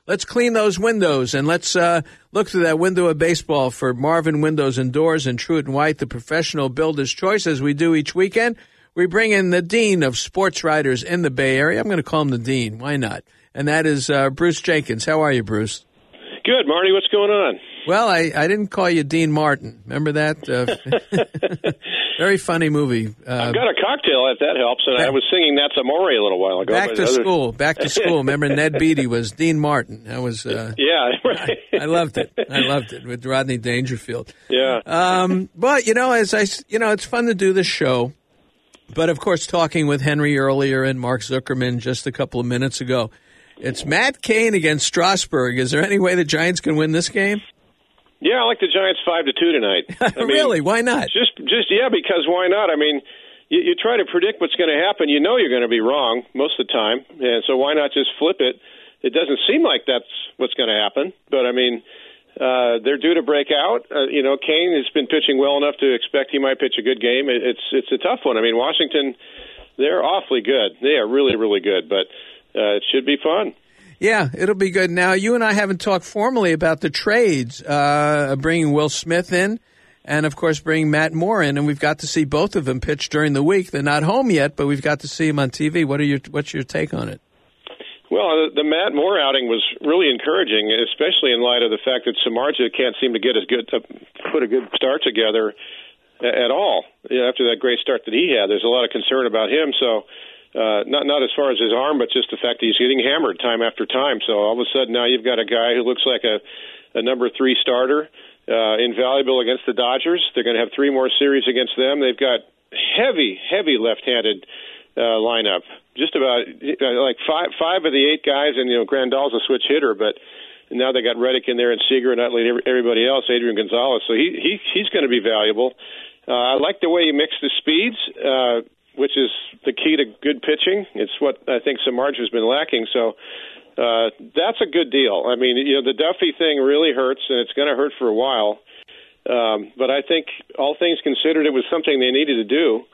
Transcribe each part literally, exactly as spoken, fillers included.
let's clean those windows and let's uh, look through that window of baseball for Marvin Windows and Doors and Truett and White, the professional builder's choice, as we do each weekend. We bring in the dean of sports writers in the Bay Area. I'm going to call him the dean. Why not? And that is uh, Bruce Jenkins. How are you, Bruce? Good, Marty. What's going on? Well, I, I didn't call you Dean Martin. Remember that? Uh, very funny movie. Uh, I've got a cocktail, if that helps, and back, I was singing That's Amore a little while ago. Back to other... school. Back to school. Remember Ned Beatty was Dean Martin. That was uh, yeah, right. I, I loved it. I loved it with Rodney Dangerfield. Yeah. Um, but you know, as I you know, it's fun to do this show. But of course, talking with Henry earlier and Mark Zuckerman just a couple of minutes ago, it's Matt Cain against Strasburg. Is there any way the Giants can win this game? Yeah, I like the Giants five to two tonight. I mean, really? Why not? Just, just yeah, because why not? I mean, you, you try to predict what's going to happen. You know you're going to be wrong most of the time, and so why not just flip it? It doesn't seem like that's what's going to happen, but I mean, uh, they're due to break out. Uh, you know, Cain has been pitching well enough to expect he might pitch a good game. It, it's it's a tough one. I mean, Washington, they're awfully good. They are really, really good, but uh, it should be fun. Yeah, it'll be good. Now, you and I haven't talked formally about the trades, uh, bringing Will Smith in and, of course, bringing Matt Moore in, and we've got to see both of them pitch during the week. They're not home yet, but we've got to see them on T V. What are your What's your take on it? Well, the, the Matt Moore outing was really encouraging, especially in light of the fact that Samardzija can't seem to get as good to put a good start together at all. You know, after that great start that he had, there's a lot of concern about him, so... Uh, not not as far as his arm, but just the fact that he's getting hammered time after time. So all of a sudden now you've got a guy who looks like a, a number three starter, uh, invaluable against the Dodgers. They're going to have three more series against them. They've got heavy, heavy left-handed uh, lineup. Just about uh, like five five of the eight guys, and you know Grandal's a switch hitter, but now they got Reddick in there and Seager and not like everybody else, Adrian Gonzalez. So he, he he's going to be valuable. Uh, I like the way he mixed the speeds. Uh, which is the key to good pitching. It's what I think Samardzija has been lacking. So uh, that's a good deal. I mean, you know, the Duffy thing really hurts, and it's going to hurt for a while. Um, but I think all things considered, it was something they needed to do.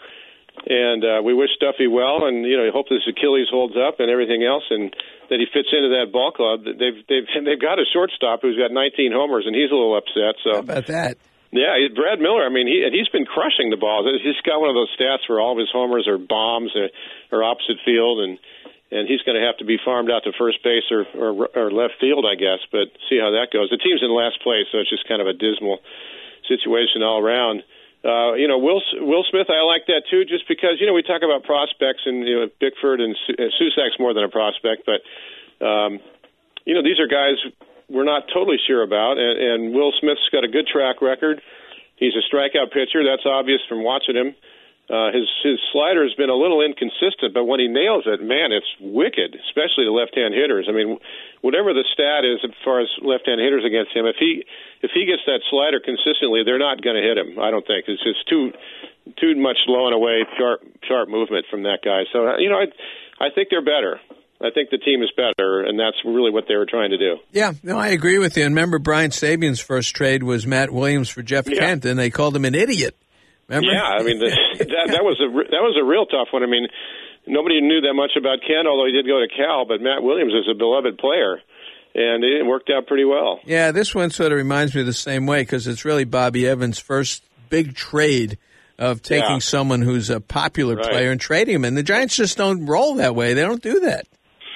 And uh, we wish Duffy well, and, you know, hope his Achilles holds up and everything else, and that he fits into that ball club. They've, they've, they've got a shortstop who's got nineteen homers, and he's a little upset. So how about that? Yeah, Brad Miller, I mean, he, he's been crushing the ball. He's got one of those stats where all of his homers are bombs or, or opposite field, and and he's going to have to be farmed out to first base or, or, or left field, I guess, but see how that goes. The team's in last place, so it's just kind of a dismal situation all around. Uh, you know, Will Will Smith, I like that, too, just because, you know, we talk about prospects, and, you know, Bickford and Susak's more than a prospect, but, um, you know, these are guys we're not totally sure about, and, and Will Smith's got a good track record. He's a strikeout pitcher. That's obvious from watching him. Uh, his his slider has been a little inconsistent, but when he nails it, man, it's wicked, especially the left-hand hitters. I mean, whatever the stat is as far as left-hand hitters against him, if he if he gets that slider consistently, they're not going to hit him, I don't think. It's just too too much low and away, sharp, sharp movement from that guy. So, you know, I, I think they're better. I think the team is better, and that's really what they were trying to do. Yeah, no, I agree with you. And remember, Brian Sabian's first trade was Matt Williams for Jeff yeah. Kent, and they called him an idiot. Remember? Yeah, I mean, the, that, that was a that was a real tough one. I mean, nobody knew that much about Kent, although he did go to Cal, but Matt Williams is a beloved player, and it worked out pretty well. Yeah, this one sort of reminds me of the same way, because it's really Bobby Evans' first big trade of taking yeah. someone who's a popular right. player and trading him. And the Giants just don't roll that way. They don't do that.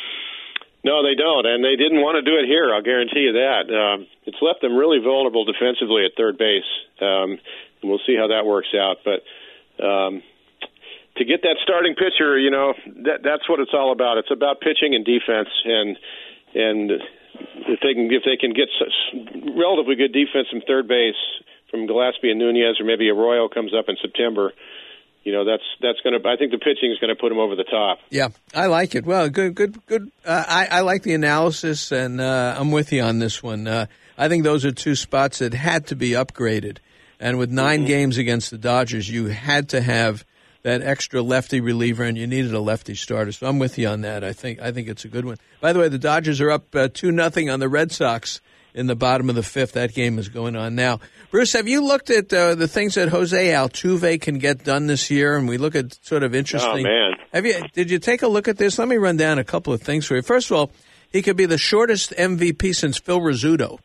No, they don't, and they didn't want to do it here, I'll guarantee you that. Um, it's left them really vulnerable defensively at third base, um, and we'll see how that works out. But um, to get that starting pitcher, you know, that, that's what it's all about. It's about pitching and defense, and and if they can if they can get such relatively good defense from third base from Gillespie and Nunez, or maybe Arroyo comes up in September, you know, that's that's going to. I think the pitching is going to put him over the top. Yeah, I like it. Well, good, good, good. Uh, I, I like the analysis, and uh, I'm with you on this one. Uh, I think those are two spots that had to be upgraded. And with nine mm-hmm. games against the Dodgers, you had to have that extra lefty reliever, and you needed a lefty starter. So I'm with you on that. I think I think it's a good one. By the way, the Dodgers are up uh, two nothing on the Red Sox in the bottom of the fifth. That game is going on now. Bruce, have you looked at uh, the things that Jose Altuve can get done this year? And we look at sort of interesting. Oh, man. Have you? Did you take a look at this? Let me run down a couple of things for you. First of all, he could be the shortest M V P since Phil Rizzuto.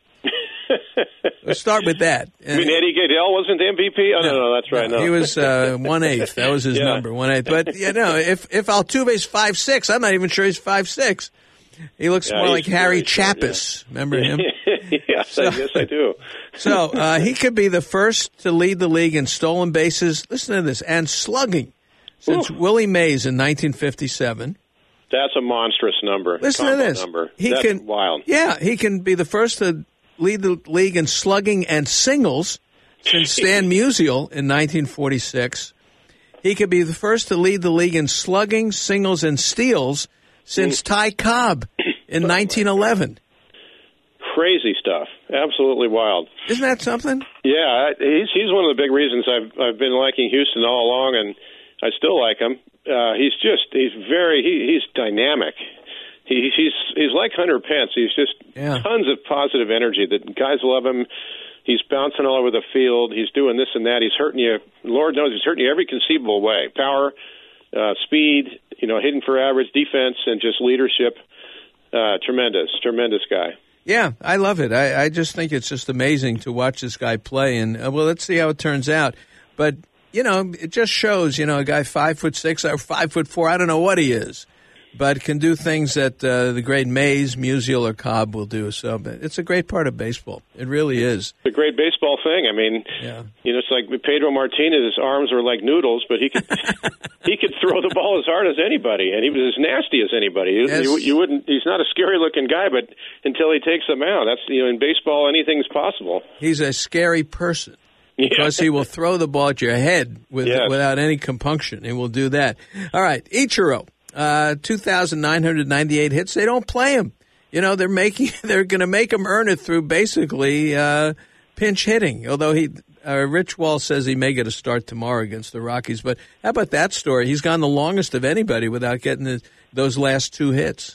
Let's start with that. I mean, Eddie Gaedel wasn't the M V P? Oh, no, no, no that's right. No, no. He was uh, one-eighth. That was his yeah. number, one-eighth. But, you know, if, if Altuve's five six, I'm not even sure he's five six. He looks yeah, more like Harry short, Chappis. Yeah. Remember him? yes, so, I, yes, I do. so uh, he could be the first to lead the league in stolen bases, listen to this, and slugging since Ooh. Willie Mays in nineteen fifty-seven. That's a monstrous number. Listen to this. Number. He That's can, wild. Yeah, he can be the first to lead the league in slugging and singles since Stan Musial in nineteen forty-six. He could be the first to lead the league in slugging, singles, and steals since Ty Cobb in nineteen eleven. Crazy stuff. Absolutely wild. Isn't that something? Yeah, he's he's one of the big reasons I've I've been liking Houston all along, and I still like him. Uh, he's just he's very he, he's dynamic. He, he's he's like Hunter Pence. He's just yeah. tons of positive energy. The guys love him. He's bouncing all over the field. He's doing this and that. He's hurting you. Lord knows he's hurting you every conceivable way. Power, uh, speed, you know, hitting for average, defense, and just leadership. Uh, tremendous, tremendous guy. Yeah, I love it. I, I just think it's just amazing to watch this guy play. And, uh, well, let's see how it turns out. But, you know, it just shows, you know, a guy five foot six or five foot four, I don't know what he is, but can do things that uh, the great Mays, Musial, or Cobb will do. So it's a great part of baseball. It really is. It's a great baseball thing. I mean, yeah. you know, it's like Pedro Martinez, his arms are like noodles, but he could he could throw the ball as hard as anybody, and he was as nasty as anybody. Yes. You, you wouldn't. He's not a scary-looking guy, but until he takes them out, that's you know, in baseball, anything's possible. He's a scary person. Because he will throw the ball at your head with, yes. without any compunction. He will do that. All right, Ichiro, uh, two thousand nine hundred ninety-eight hits. They don't play him. You know, they're making they're going to make him earn it through basically uh, pinch hitting. Although he, uh, Rich Wall says he may get a start tomorrow against the Rockies. But how about that story? He's gone the longest of anybody without getting the, those last two hits.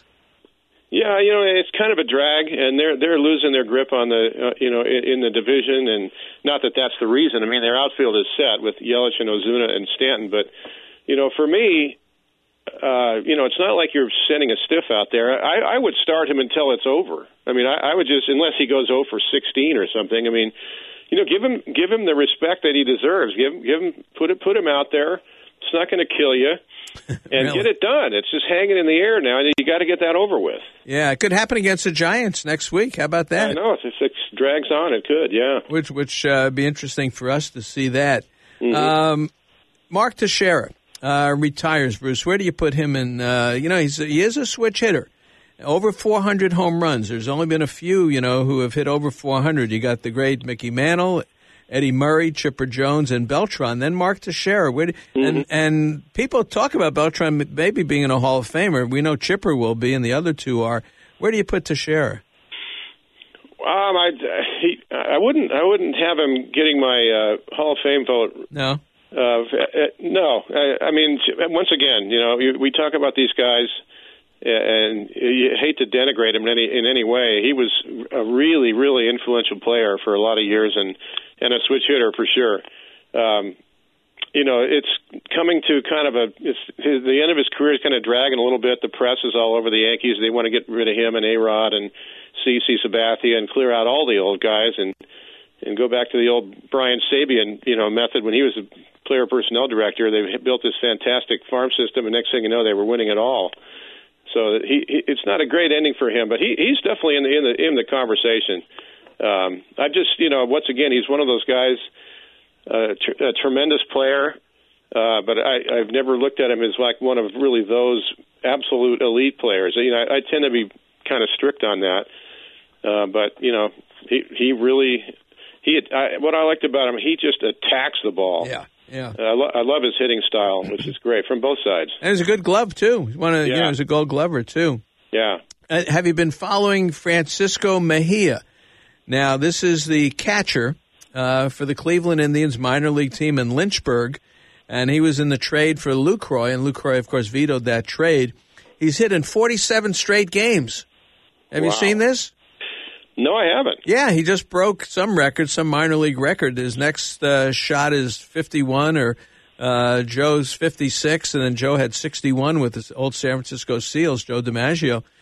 Yeah, you know, it's kind of a drag, and they're they're losing their grip on the uh, you know in, in the division, and not that that's the reason. I mean, their outfield is set with Yelich and Ozuna and Stanton, but you know, for me, uh, you know, it's not like you're sending a stiff out there. I, I would start him until it's over. I mean, I, I would just unless he goes oh for sixteen or something. I mean, you know, give him give him the respect that he deserves. Give give him put it put him out there. It's not going to kill you. And really? Get it done. It's just hanging in the air now, and you got to get that over with. Yeah, it could happen against the Giants next week. How about that? I know. If it drags on, it could, yeah. Which which uh, be interesting for us to see that. Mm-hmm. Um, Mark Teixeira uh, retires, Bruce. Where do you put him in? Uh, you know, he's he is a switch hitter. Over four hundred home runs. There's only been a few, you know, who have hit over four hundred. You got the great Mickey Mantle, Eddie Murray, Chipper Jones, and Beltran, then Mark Teixeira. Where do, mm-hmm. and, and people talk about Beltran maybe being in a Hall of Famer. We know Chipper will be, and the other two are. Where do you put Teixeira? Um, I, he, I wouldn't, I wouldn't have him getting my uh, Hall of Fame vote. No, uh, no. I, I mean, once again, you know, we talk about these guys, and you hate to denigrate him in any in any way. He was a really, really influential player for a lot of years, and. And a switch hitter for sure. Um, you know, it's coming to kind of a it's his, the end of his career is kind of dragging a little bit. The press is all over the Yankees. They want to get rid of him and A-Rod and C C Sabathia and clear out all the old guys and and go back to the old Brian Sabian, you know, method when he was a player personnel director. They built this fantastic farm system, and next thing you know, they were winning it all. So he, he it's not a great ending for him, but he he's definitely in the in the in the conversation. Um, I just, you know, once again, he's one of those guys, uh, tr- a tremendous player, uh, but I, I've never looked at him as like one of really those absolute elite players. You know, I, I tend to be kind of strict on that, uh, but you know, he he really he. I, what I liked about him, he just attacks the ball. Yeah. Yeah, uh, I, lo- I love his hitting style, which is great from both sides. And he's a good glove too. He's one of, yeah. you know, he's a Gold Glover too. Yeah. Uh, have you been following Francisco Mejia? Now, this is the catcher uh, for the Cleveland Indians minor league team in Lynchburg, and he was in the trade for Lucroy, and Lucroy, of course, vetoed that trade. He's hit in forty-seven straight games. Have wow. you seen this? No, I haven't. Yeah, he just broke some record, some minor league record. His next uh, shot is fifty-one, or uh, Joe's fifty-six, and then Joe had sixty-one with his old San Francisco Seals, Joe DiMaggio.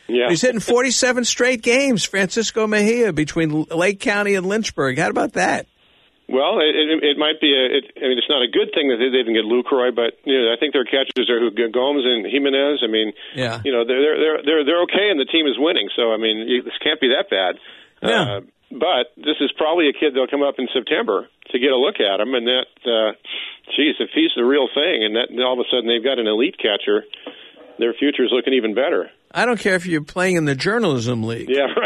Yeah. He's hitting forty-seven straight games, Francisco Mejia, between Lake County and Lynchburg. How about that? Well, it, it, it might be a. It, I mean, it's not a good thing that they didn't get Lucroy, but you know, I think their catchers are who Gomes and Jimenez. I mean, yeah. you know, they're they're they're they're okay, and the team is winning. So I mean, you, this can't be that bad. Yeah. Uh, but this is probably a kid that'll come up in September to get a look at him, and that, uh, geez, if he's the real thing, and that and all of a sudden they've got an elite catcher, their future is looking even better. I don't care if you're playing in the journalism league. Yeah, right.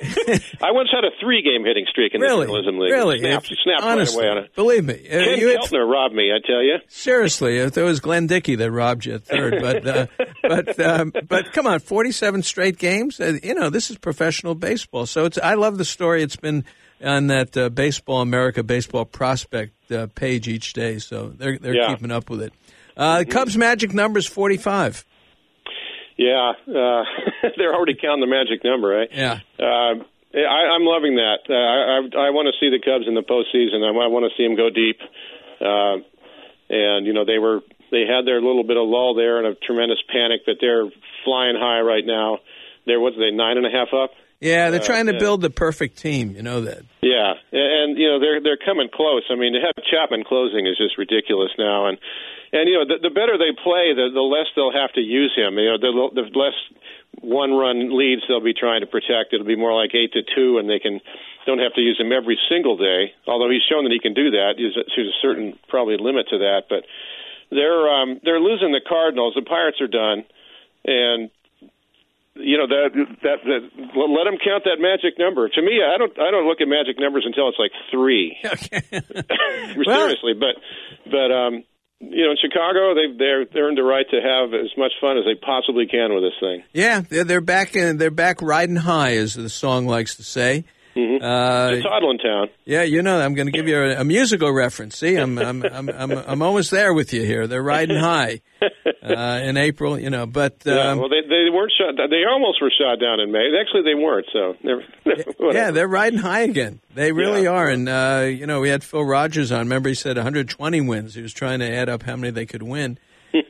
I once had a three-game hitting streak in really? the journalism league. Really? Snapped, snapped honestly, right away on it. Believe me. Uh, Ken you Keltner had, robbed me, I tell you. Seriously, if there was Glenn Dickey that robbed you at third. But, uh, but, um, but come on, forty-seven straight games? Uh, you know, this is professional baseball. So it's. I love the story. It's been on that uh, Baseball America Baseball Prospect uh, page each day. So they're, they're yeah. keeping up with it. Uh, the Cubs' magic number is forty-five. Yeah, uh, they're already counting the magic number, right? Yeah. Uh, I, I'm loving that. Uh, I, I want to see the Cubs in the postseason. I, I want to see them go deep. Uh, and you know, they were they had their little bit of lull there and a tremendous panic, but they're flying high right now. They're what's they nine and a half up? Yeah, they're trying to uh, build the perfect team. You know that. Yeah, and, and you know they're they're coming close. I mean, to have Chapman closing is just ridiculous now, and. And, you know, the, the better they play, the, the less they'll have to use him. You know, the, the less one-run leads they'll be trying to protect. It'll be more like eight to two, and they can don't have to use him every single day. Although he's shown that he can do that. There's a, there's a certain probably limit to that. But they're um, they're losing the Cardinals. The Pirates are done, and you know that, that that let them count that magic number. To me, I don't I don't look at magic numbers until it's like three. Okay. Seriously, but but um. You know, in Chicago, they've they're earned the right to have as much fun as they possibly can with this thing. Yeah, they're, they're back in. They're back riding high, as the song likes to say. Mm-hmm. Uh, it's Toddlin Town. Yeah, you know, I'm going to give you a, a musical reference. See, I'm I'm, I'm I'm I'm almost there with you here. They're riding high uh, in April, you know. But um, yeah, well, they they weren't shot. They almost were shot down in May. Actually, they weren't. So they're, yeah, they're riding high again. They really yeah. are. And uh, you know, we had Phil Rogers on. Remember, he said one hundred twenty wins. He was trying to add up how many they could win.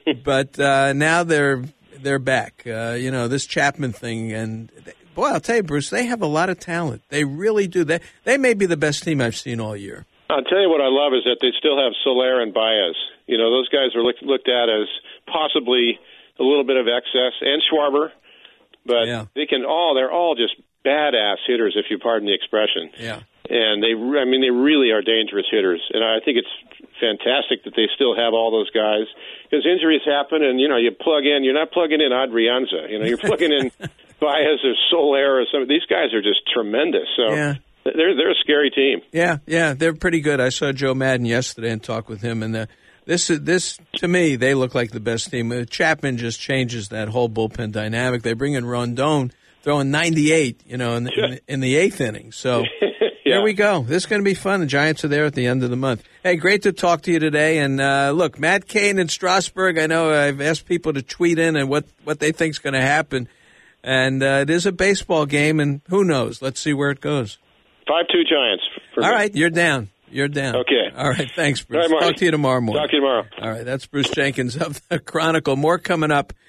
But uh, now they're they're back. Uh, you know, this Chapman thing and. They, Boy, I'll tell you, Bruce, they have a lot of talent. They really do. They they may be the best team I've seen all year. I'll tell you what I love is that they still have Soler and Baez. You know, those guys are looked, looked at as possibly a little bit of excess, and Schwarber. But yeah. they can all, they're all just badass hitters, if you pardon the expression. Yeah. And they, I mean, they really are dangerous hitters. And I think it's fantastic that they still have all those guys. Because injuries happen, and, you know, you plug in, you're not plugging in Adrianza. You know, you're plugging in Baez or Soler or some. These guys are just tremendous. So yeah. they're they're a scary team. Yeah, yeah, they're pretty good. I saw Joe Madden yesterday and talked with him, and the, this this to me they look like the best team. Uh, Chapman just changes that whole bullpen dynamic. They bring in Rondon throwing ninety-eight, you know, in the, in, in the eighth inning. So yeah. Here we go. This is going to be fun. The Giants are there at the end of the month. Hey, great to talk to you today. And uh, look, Matt Cain in Strasburg. I know I've asked people to tweet in and what what they think's going to happen. And uh, it is a baseball game, and who knows? Let's see where it goes. five two Giants. All me. right, you're down. You're down. Okay. All right, thanks, Bruce. All right, talk to you tomorrow morning. Talk to you tomorrow. All right, that's Bruce Jenkins of the Chronicle. More coming up.